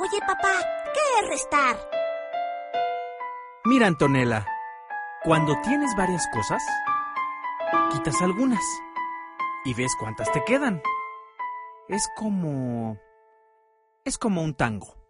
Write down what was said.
Oye, papá, ¿qué es restar? Mira, Antonella, cuando tienes varias cosas, quitas algunas y ves cuántas te quedan. Es como un tango.